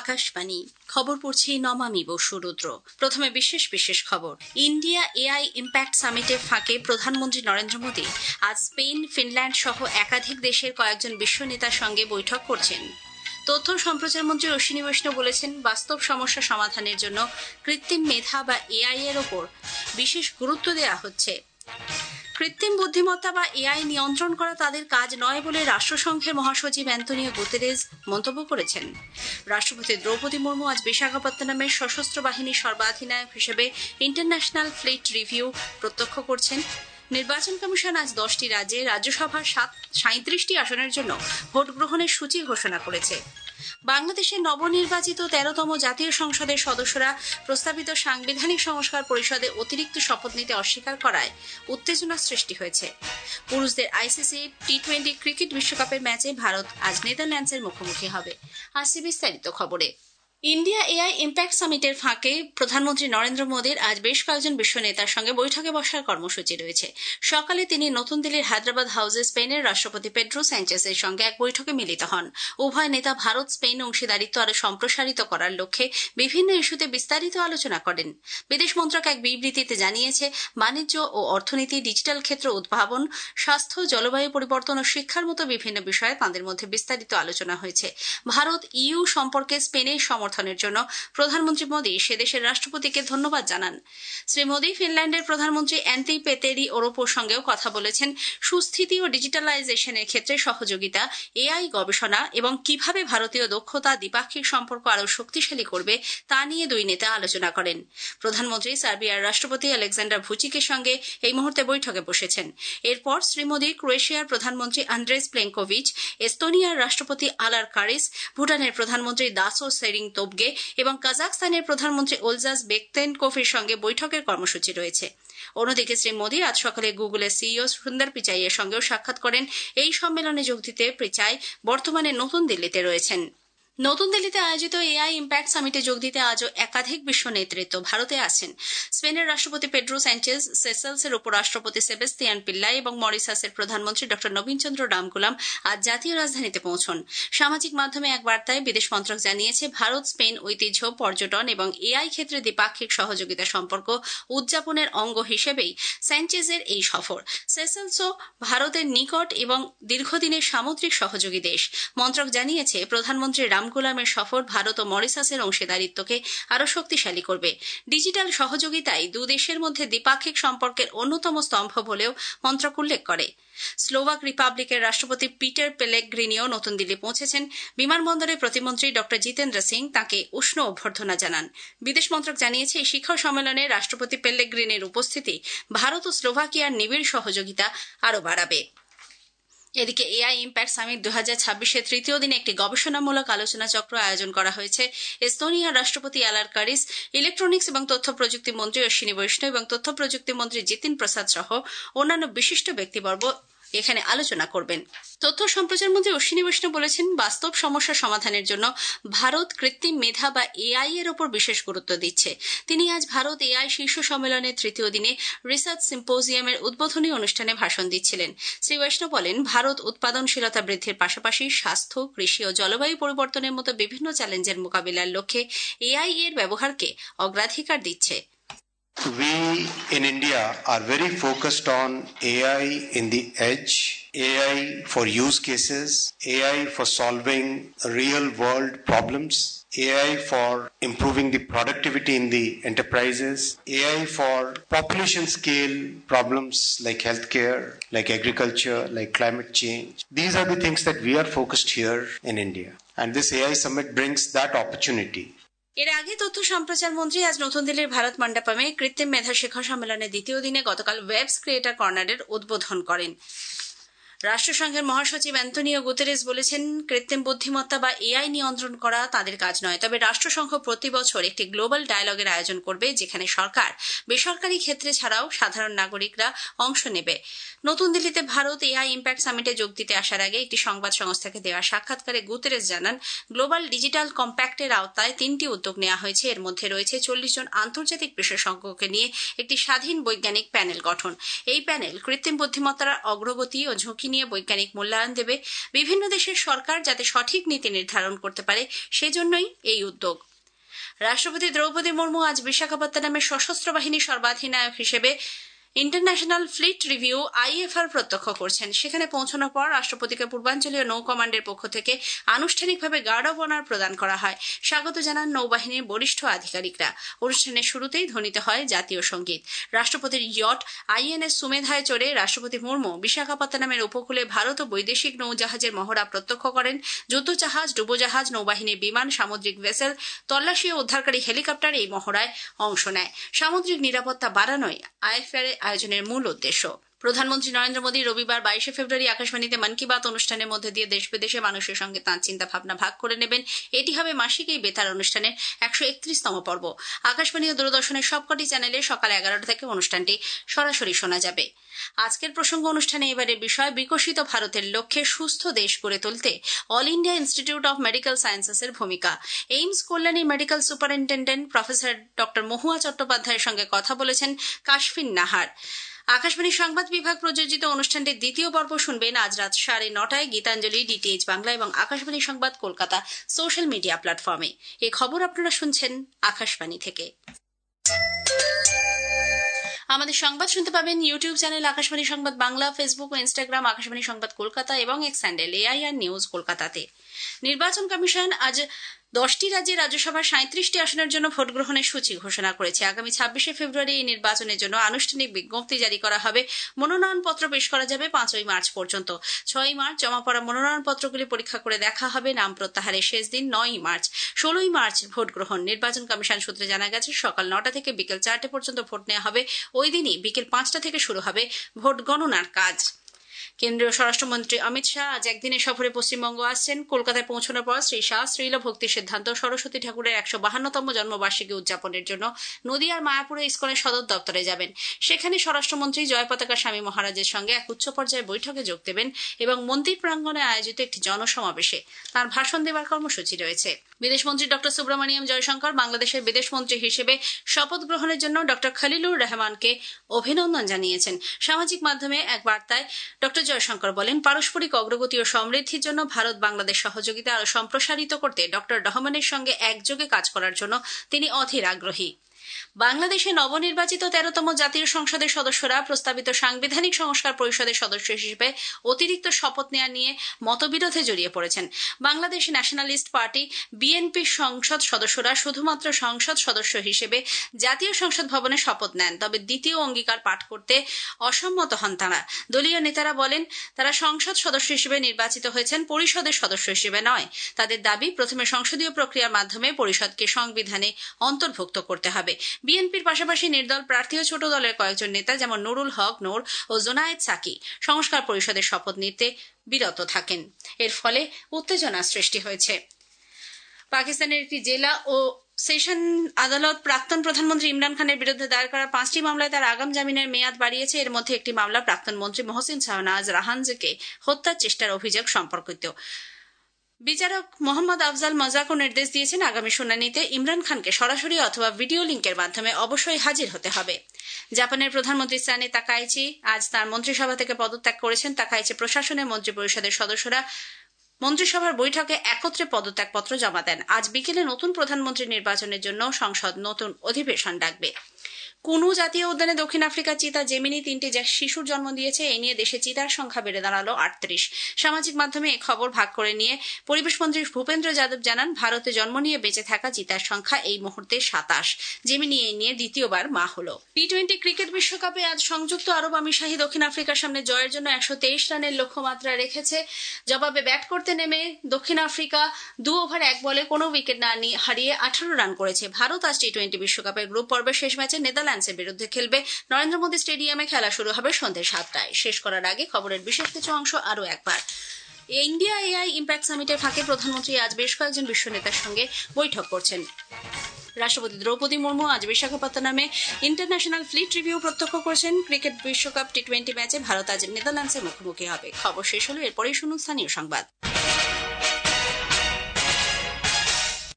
আকাশবাণী খবর পড়ছি নমামি বসুরুদ্র। প্রথমে বিশেষ খবর। ইন্ডিয়া এআই ইম্প্যাক্ট সামিটের ফাঁকে প্রধানমন্ত্রী নরেন্দ্র মোদী আজ স্পেন, ফিনল্যান্ড সহ একাধিক দেশের কয়েকজন বিশ্ব নেতার সঙ্গে বৈঠক করছেন। তথ্য সম্প্রচার মন্ত্রী অশ্বিনী বৈষ্ণব বলেছেন, বাস্তব সমস্যা সমাধানের জন্য কৃত্রিম মেধা বা এআই এর ওপর বিশেষ গুরুত্ব দেওয়া হচ্ছে। কৃত্রিম বুদ্ধিমত্তা বা এআই নিয়ন্ত্রণ করা তাদের কাজ নয় বলে রাষ্ট্রসংঘের মহাসচিব অ্যান্তোনিও গুতেরেস মন্তব্য করেছেন। রাষ্ট্রপতি দ্রৌপদী মুর্মু আজ বিশাখাপত্তনমের সশস্ত্র বাহিনীর সর্বাধিনায়ক হিসেবে ইন্টারন্যাশনাল ফ্লিট রিভিউ প্রত্যক্ষ করছেন। নির্বাচন কমিশন আজ 10টি রাজ্যে রাজ্যসভার 37টি আসনের জন্য ভোট গ্রহণের সূচি ঘোষণা করেছে। বাংলাদেশের নবনির্বাচিত 13তম জাতীয় সংসদের সদস্যরা প্রস্তাবিত সাংবিধানিক সংস্কার পরিষদে অতিরিক্ত শপথ নিতে অস্বীকার করায় উত্তেজনা সৃষ্টি হয়েছে। পুরুষদের আইসিসি টি20 ক্রিকেট বিশ্বকাপের ম্যাচে ভারত আজ নেদারল্যান্ডসের মুখোমুখি হবে। আসছে বিস্তারিত খবরে। ইন্ডিয়া এআই ইম্প্যাক্ট সামিটের ফাঁকে প্রধানমন্ত্রী নরেন্দ্র মোদীর আজ বেশ কয়েকজন বিশ্ব নেতার সঙ্গে বৈঠকে বসার কর্মসূচি রয়েছে। সকালে তিনি নতুন দিল্লির হায়দ্রাবাদ হাউসে স্পেনের রাষ্ট্রপতি পেড্রো স্যাঞ্চেজের সঙ্গে এক বৈঠকে মিলিত হন। উভয় নেতা ভারত স্পেন অংশীদারিত্ব আরও সম্প্রসারিত করার লক্ষ্যে বিভিন্ন ইস্যুতে বিস্তারিত আলোচনা করেন। বিদেশ মন্ত্রক এক বিবৃতিতে জানিয়েছে, বাণিজ্য ও অর্থনীতি, ডিজিটাল ক্ষেত্র উদ্ভাবন, স্বাস্থ্য, জলবায়ু পরিবর্তন ও শিক্ষার মতো বিভিন্ন বিষয়ে তাঁদের মধ্যে বিস্তারিত আলোচনা হয়েছে। ভারত ইইউ সম্পর্কে স্পেনের সমর্থনের জন্য প্রধানমন্ত্রী মোদী সে দেশের রাষ্ট্রপতিকে ধন্যবাদ জানান। শ্রী মোদী ফিনল্যান্ডের প্রধানমন্ত্রী অ্যান্টি পেতেরি ওরোপোর সঙ্গেও কথা বলেছেন। সুস্থিতি ও ডিজিটালাইজেশনের ক্ষেত্রে সহযোগিতা, এআই গবেষণা এবং কিভাবে ভারতীয় দক্ষতা দ্বিপাক্ষিক সম্পর্ক আরও শক্তিশালী করবে তা নিয়ে দুই নেতা আলোচনা করেন। প্রধানমন্ত্রী সার্বিয়ার রাষ্ট্রপতি আলেকজান্ডার ভুচিকের সঙ্গে এই মুহূর্তে বৈঠকে বসেছেন। এরপর শ্রী মোদী ক্রোয়েশিয়ার প্রধানমন্ত্রী আন্দ্রেস প্লেঙ্কোভিচ, এস্তোনিয়ার রাষ্ট্রপতি আলার কারিস, ভুটানের প্রধানমন্ত্রী দাসো সেরিং তোবগে এবং কাজাখস্তানের প্রধানমন্ত্রী ওলজাস বেকতেনকোভের সঙ্গে বৈঠকের কর্মসূচি রয়েছে। অন্যদিকে শ্রী মোদী আজ সকালে গুগলের সিইও সুন্দর পিচাইয়ের সঙ্গেও সাক্ষাৎ করেন। এই সম্মেলনে যোগ দিতে পিচাই বর্তমানে নতুন দিল্লিতে রয়েছেন। নতুন দিল্লিতে আয়োজিত এআই ইম্প্যাক্ট সামিটে যোগ দিতে আজও একাধিক বিশ্ব নেতৃত্ব ভারতে আসছেন। স্পেনের রাষ্ট্রপতি পেড্রো স্যাঞ্চেজ, সেসেলসের উপরাষ্ট্রপতি সেবাস্তিয়ান পিল্লাই এবং মরিশাসের প্রধানমন্ত্রী ডক্টর নবীন চন্দ্র রামগুলাম আজ জাতীয় রাজধানীতে পৌঁছন। সামাজিক মাধ্যমে এক বার্তায় বিদেশ মন্ত্রক জানিয়েছে, ভারত স্পেন ঐতিহ্য, পর্যটন এবং এআই ক্ষেত্রে দ্বিপাক্ষিক সহযোগিতা সম্পর্ক উদযাপনের অঙ্গ হিসেবেই স্যাঞ্চেজের এই সফর। সেসেলসও ভারতের নিকট এবং দীর্ঘদিনের সামুদ্রিক সহযোগী দেশ। মন্ত্রক জানিয়েছে, প্রধানমন্ত্রী রামগুলামের সফর ভারত ও মরিশাসের অংশীদারিত্বকে আরও শক্তিশালী করবে। ডিজিটাল সহযোগিতাই দুদেশের মধ্যে দ্বিপাক্ষিক সম্পর্কের অন্যতম স্তম্ভ বলেও মন্ত্রক উল্লেখ করে। স্লোভাক রিপাবলিকের রাষ্ট্রপতি পিটার পেলেগ্রিনিও নতুন দিল্লি পৌঁছেছেন। বিমানবন্দরে প্রতিমন্ত্রী ডক্টর জিতেন্দ্র সিং তাঁকে উষ্ণ অভ্যর্থনা জানান। বিদেশ মন্ত্রক জানিয়েছে, এই শিখর সম্মেলনে রাষ্ট্রপতি পেলেগ্রিনির উপস্থিতি ভারত ও স্লোভাকিয়ার নিবিড় সহযোগিতা আরও বাড়াবে। এদিকে এআই ইম্প্যাক্ট সামিট 2026-এর তৃতীয় দিনে একটি গবেষণামূলক আলোচনা চক্র আয়োজন করা হয়েছে। এস্তোনিয়ার রাষ্ট্রপতি আলার কারিস, ইলেকট্রনিক্স এবং তথ্য প্রযুক্তি মন্ত্রী অশ্বিনী বৈষ্ণব এবং তথ্য প্রযুক্তি মন্ত্রী জিতিন প্রসাদ সহ অন্যান্য বিশিষ্ট ব্যক্তিবর্গ এখানে আলোচনা করবেন। তথ্য সম্প্রচার মন্ত্রী অশ্বিনী বৈষ্ণব বলেছেন, বাস্তব সমস্যা সমাধানের জন্য ভারত কৃত্রিম মেধা বা এআই এর ওপর বিশেষ গুরুত্ব দিচ্ছে। তিনি আজ ভারত এআই শীর্ষ সম্মেলনের তৃতীয় দিনে রিসার্চ সিম্পোজিয়ামের উদ্বোধনী অনুষ্ঠানে ভাষণ দিচ্ছিলেন। শ্রী বৈষ্ণব বলেন, ভারত উৎপাদনশীলতা বৃদ্ধির পাশাপাশি স্বাস্থ্য, কৃষি ও জলবায়ু পরিবর্তনের মতো বিভিন্ন চ্যালেঞ্জের মোকাবিলার লক্ষ্যে এআই এর ব্যবহারকে অগ্রাধিকার দিচ্ছে। We in India are very focused on AI in the edge, AI for use cases, AI for solving real world problems, AI for improving the productivity in the enterprises, AI for population scale problems like healthcare, like agriculture, like climate change. These are the things that we are focused here in India. And this AI summit brings that opportunity. এর আগে তথ্য সম্প্রচার মন্ত্রী আজ নতুন দিল্লির ভারত মণ্ডপমে কৃত্রিম মেধা শিখর সম্মেলনের দ্বিতীয় দিনে গতকাল ওয়েবস ক্রিয়েটর কর্নারের উদ্বোধন করেন। রাষ্ট্রসংঘের মহাসচিব অ্যান্তোনিও গুতেরেস বলেছেন, কৃত্রিম বুদ্ধিমত্তা বা এআই নিয়ন্ত্রণ করা তাদের কাজ নয়, তবে রাষ্ট্রসংঘ প্রতি বছর একটি গ্লোবাল ডায়ালগের আয়োজন করবে, যেখানে সরকার, বেসরকারি ক্ষেত্রে ছাড়াও সাধারণ নাগরিকরা অংশ নেবে। নতুন দিল্লিতে ভারত এআই ইম্প্যাক্ট সামিটে যোগ দিতে আসার আগে একটি সংবাদ সংস্থাকে দেওয়া সাক্ষাৎকারে গুতেরেস জানান, গ্লোবাল ডিজিটাল কম্প্যাক্টের আওতায় 3টি উদ্যোগ নেওয়া হয়েছে। এর মধ্যে রয়েছে 40 জন আন্তর্জাতিক বিশেষজ্ঞকে নিয়ে একটি স্বাধীন বৈজ্ঞানিক প্যানেল গঠন। এই প্যানেল কৃত্রিম বুদ্ধিমত্তার অগ্রগতি ও ঝুঁকি নিয়ে বৈজ্ঞানিক মূল্যায়ন দেবে। বিভিন্ন দেশের সরকার যাতে সঠিক নীতি নির্ধারণ করতে পারে সেজন্যই এই উদ্যোগ। রাষ্ট্রপতি দ্রৌপদী মুর্মু আজ বিশাখাপত্তনমে সশস্ত্র বাহিনীর সর্বাধিনায়ক হিসেবে ইন্টারন্যাশনাল ফ্লিট রিভিউ IFR প্রত্যক্ষ করছেন। সেখানে পৌঁছানোর পর রাষ্ট্রপতিকে পূর্বাঞ্চলীয় নৌ কমান্ডের পক্ষ থেকে আনুষ্ঠানিকভাবে গার্ড অব অনার প্রদান করা হয়। স্বাগত জানান নৌবাহিনীর বরিষ্ঠ আধিকারিকরা। অনুষ্ঠানের শুরুতেই ধ্বনিত হয় জাতীয় সঙ্গীত। রাষ্ট্রপতির ইয়ট INS সুমেধায় চড়ে রাষ্ট্রপতি মুর্মু বিশাখাপত্তনমের উপকূলে ভারত ও বৈদেশিক নৌজাহাজের মহড়া প্রত্যক্ষ করেন। যুদ্ধজাহাজ, ডুবোজাহাজ, নৌবাহিনীর বিমান, সামুদ্রিক ভেসেল, তল্লাশি ও উদ্ধারকারী হেলিকপ্টার এই মহড়ায় অংশ নেয়। সামুদ্রিক নিরাপত্তা বাড়ানোই IFR আয়োজনের মূল উদ্দেশ্য। প্রধানমন্ত্রী নরেন্দ্র মোদী রবিবার 22 ফেব্রুয়ারি আকাশবাণীতে মন কি বাত অনুষ্ঠানের মধ্যে দিয়ে দেশ বিদেশে মানুষের সঙ্গে তাঁর চিন্তা ভাবনা ভাগ করে নেবেন। এটি হবে মাসিক এই বেতার অনুষ্ঠানের 131তম পর্ব। আকাশবাণী ও দূরদর্শনের সবকটি চ্যানেলে সকাল 11টা থেকে অনুষ্ঠানটি সরাসরি শোনা যাবে। আজকের প্রসঙ্গ অনুষ্ঠানে এবারের বিষয় বিকশিত ভারতের লক্ষ্যে সুস্থ দেশ গড়ে তুলতে all India institute of medical সায়েন্সেসের ভূমিকা। AIIMS Kalyani medical superintendent professor doctor Mahua চট্টোপাধ্যায়ের সঙ্গে কথা বলেছেন কাশফিন নাহার। আকাশবাণী সংবাদ বিভাগ প্রযোজিত অনুষ্ঠানটির দ্বিতীয় পর্ব শুনবেন আজ রাত 9:30টায় গীতাঞ্জলি, DTH বাংলা এবং আকাশবাণী সংবাদ কলকাতা সোশ্যাল মিডিয়া প্ল্যাটফর্মে। এই খবর আপনারা শুনছেন আকাশবাণী থেকে। আমাদের সংবাদ শুনতে পাবেন ইউটিউব চ্যানেল আকাশবাণী সংবাদ বাংলা, ফেসবুক ও ইনস্টাগ্রাম আকাশবাণী সংবাদ কলকাতা এবং এক্স হ্যান্ডেল AIR নিউজ কলকাতাতে। নির্বাচন কমিশন আজ 10টি রাজ্যে রাজ্যসভার 37টি আসনের জন্য ভোট গ্রহণের সূচি ঘোষণা করেছে। আগামী 26 ফেব্রুয়ারি এই নির্বাচনের জন্য আনুষ্ঠানিক বিজ্ঞপ্তি জারি করা হবে। মনোনয়নপত্র পেশ করা যাবে 5 মার্চ পর্যন্ত। 6 মার্চ জমা পড়া মনোনয়নপত্রগুলি পরীক্ষা করে দেখা হবে। নাম প্রত্যাহারের শেষ দিন 9 মার্চ। 16 মার্চ ভোট গ্রহণ। নির্বাচন কমিশন সূত্রে জানা গেছে সকাল 9টা থেকে বিকেল 4টে পর্যন্ত ভোট নেওয়া হবে। ওই দিনই বিকেল 5টা থেকে শুরু হবে ভোট গণনার কাজ। কেন্দ্রীয় স্বরাষ্ট্রমন্ত্রী অমিত শাহ আজ একদিনের সফরে পশ্চিমবঙ্গ আসছেন। কলকাতায় পৌঁছানোর পর শ্রী শাহ শ্রীল ভক্তির সিদ্ধান্ত সরস্বতী ঠাকুরের 152তম জন্মবার্ষিকী উদযাপনের জন্য নদিয়ার মায়াপুরে ইসকনের সদর দপ্তরে যাবেন। সেখানে স্বরাষ্ট্রমন্ত্রী জয়পতাকা স্বামী মহারাজের সঙ্গে এক উচ্চ পর্যায়ের বৈঠকে যোগ দেবেন এবং মন্দির প্রাঙ্গণে আয়োজিত একটি জনসমাবেশে তাঁর ভাষণ দেওয়ার কর্মসূচি রয়েছে। বিদেশমন্ত্রী ডক্টর সুব্রমণিয়াম জয়শঙ্কর বাংলাদেশের বিদেশমন্ত্রী হিসেবে শপথ গ্রহণের জন্য ডক্টর খলিলুর রহমানকে অভিনন্দন জানিয়েছেন। সামাজিক মাধ্যমে এক বার্তায় ডক্টর জয়শঙ্কর বলেন, পারস্পরিক অগ্রগতি ও সমৃদ্ধির জন্য ভারত বাংলাদেশ সহযোগিতা আরও সম্প্রসারিত করতে ডক্টর রহমানের সঙ্গে একযোগে কাজ করার জন্য তিনি অধীর আগ্রহী। বাংলাদেশে নবনির্বাচিত 13তম জাতীয় সংসদের সদস্যরা প্রস্তাবিত সাংবিধানিক সংস্কার পরিষদের সদস্য হিসেবে অতিরিক্ত শপথ নেওয়া নিয়ে মতবিরোধে জড়িয়ে পড়েছেন। বাংলাদেশ ন্যাশনালিস্ট পার্টি BNP সংসদ সদস্যরা শুধুমাত্র সংসদ সদস্য হিসেবে জাতীয় সংসদ ভবনে শপথ নেন, তবে দ্বিতীয় অঙ্গীকার পাঠ করতে অসম্মত হন তারা। দলীয় নেতারা বলেন তারা সংসদ সদস্য হিসেবে নির্বাচিত হয়েছেন, পরিষদের সদস্য হিসেবে নয়। তাদের দাবি প্রথমে সংসদীয় প্রক্রিয়ার মাধ্যমে পরিষদকে সংবিধানে অন্তর্ভুক্ত করতে হবে। বিএনপির পাশাপাশি নির্দল প্রার্থী ও ছোট দলের কয়েকজন নেতা যেমন নুরুল হক নূর ও জোনায়েদ সাকি সংস্কার পরিষদের শপথ নিতে বিরত থাকেন। এর ফলে উত্তেজনা সৃষ্টি হয়েছে। পাকিস্তানের একটি জেলা ও সেশন আদালত প্রাক্তন প্রধানমন্ত্রী ইমরান খানের বিরুদ্ধে দায়ের করা 5টি মামলায় তার আগাম জামিনের মেয়াদ বাড়িয়েছে। এর মধ্যে একটি মামলা প্রাক্তন মন্ত্রী মহসিন শাহনাজ রাহানজকে হত্যার চেষ্টার অভিযোগ সম্পর্কিত। বিচারক মোহাম্মদ আফজাল মজাকও নির্দেশ দিয়েছেন আগামী শুনানিতে ইমরান খানকে সরাসরি অথবা ভিডিও লিঙ্কের মাধ্যমে অবশ্যই হাজির হতে হবে। জাপানের প্রধানমন্ত্রী সানে তাকাইচি আজ তার মন্ত্রিসভা থেকে পদত্যাগ করেছেন। তাকাইচি প্রশাসনের মন্ত্রী পরিষদের সদস্যরা মন্ত্রিসভার বৈঠকে একত্রে পদত্যাগপত্র জমা দেন। আজ বিকেলে নতুন প্রধানমন্ত্রী নির্বাচনের জন্য সংসদ নতুন অধিবেশন ডাকবে। কুনু জাতীয় উদ্যানে দক্ষিণ আফ্রিকার চিতা জেমিনি 3টি শিশুর জন্ম দিয়েছে। এই নিয়ে দেশে চিতার সংখ্যা বেড়ে দাঁড়ালো 38। সামাজিক মাধ্যমে এই খবর ভাগ করে নিয়ে পরিবেশ মন্ত্রী ভূপেন্দ্র যাদব জানান, ভারতে জন্ম নিয়ে বেঁচে থাকা চিতার সংখ্যা এই মুহূর্তে 27। জেমিনি এই নিয়ে দ্বিতীয়বার মা হল। T20 ক্রিকেট বিশ্বকাপে আজ সংযুক্ত আরব আমিরশাহী দক্ষিণ আফ্রিকার সামনে জয়ের জন্য 123 রানের লক্ষ্যমাত্রা রেখেছে। জবাবে ব্যাট করতে নেমে দক্ষিণ আফ্রিকা 2 ওভার 1 বলে কোনো উইকেট না হারিয়ে 18 রান করেছে। ভারত আজ T20 বিশ্বকাপের গ্রুপ পর্বের শেষ ম্যাচে নেদারল্যান্ডসের বিরুদ্ধে খেলবে। নরেন্দ্র মোদী স্টেডিয়ামে খেলা শুরু হবে সন্ধ্যে 7টায়। শেষ করার আগে খবরের বিশেষ কিছু অংশ আরও একবার। ইন্ডিয়া AI ইম্প্যাক্ট সামিটের ফাঁকে প্রধানমন্ত্রী আজ বেশ কয়েকজন বিশ্ব নেতার সঙ্গে বৈঠক করছেন। রাষ্ট্রপতি দ্রৌপদী মুর্মু আজ বিশাখাপত্তনমে ইন্টারন্যাশনাল ফ্লিট রিভিউ প্রত্যক্ষ করছেন। ক্রিকেট বিশ্বকাপ T20 ম্যাচে ভারত আজ নেদারল্যান্ডসের মুখোমুখি হবে। খবর শেষ হলো, এরপরেই শুনুন স্থানীয় সংবাদ।